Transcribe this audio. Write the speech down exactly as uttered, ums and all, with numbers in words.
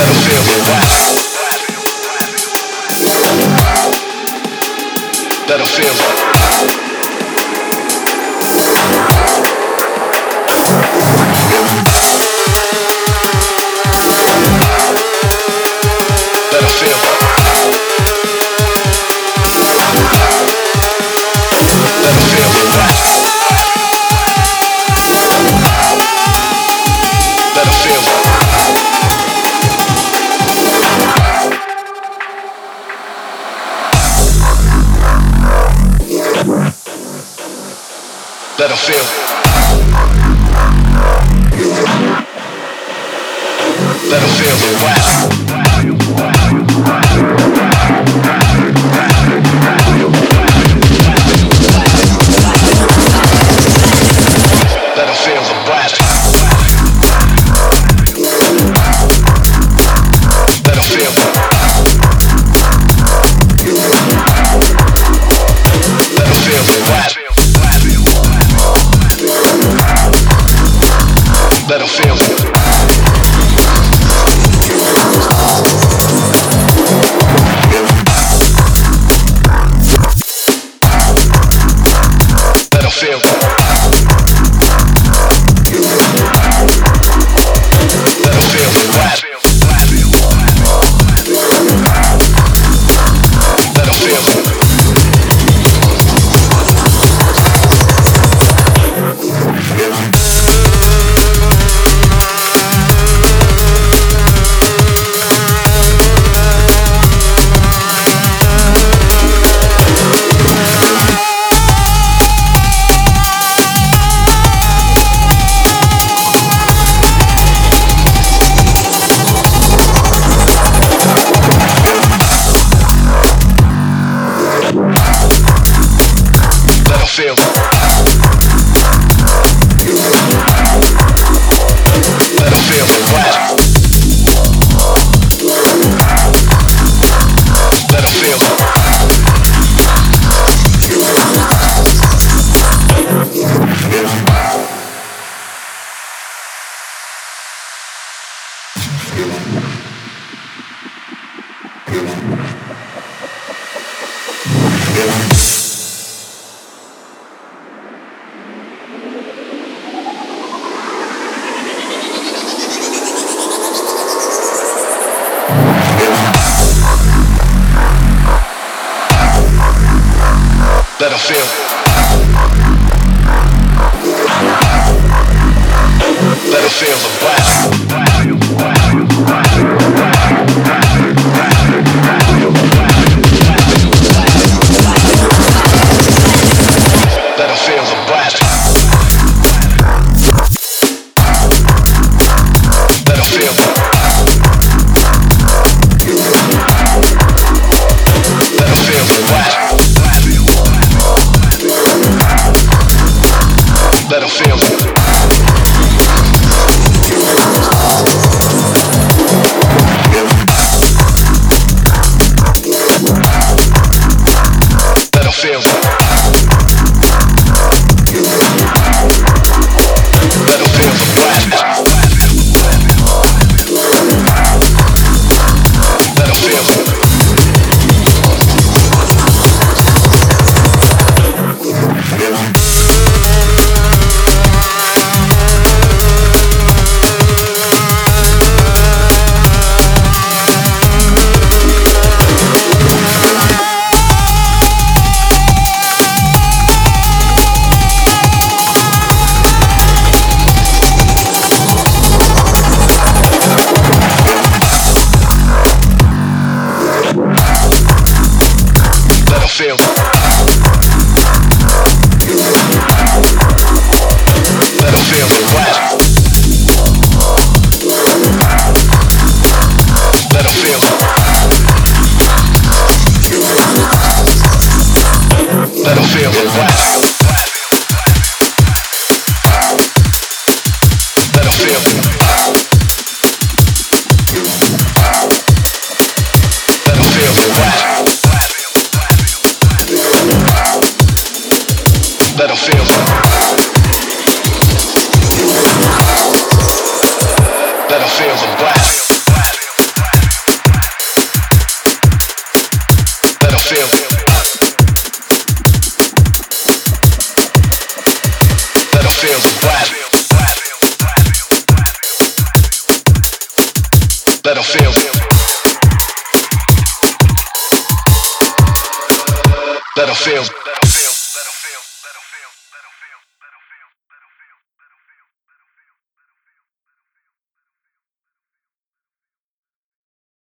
Let them feel. Let them feel the wow. Let them feel the blast. Let them feel. Let them feel the blast. Let them feel. Let them feel. Let them feel the blast. Let them feel. Feel. Let them feel the blast. Let them feel. Let them feel. Let them feel the blast. Let them feel the blast. Let them feel. Let them feel the blast. Let them feel. Let them feel. Let them feel.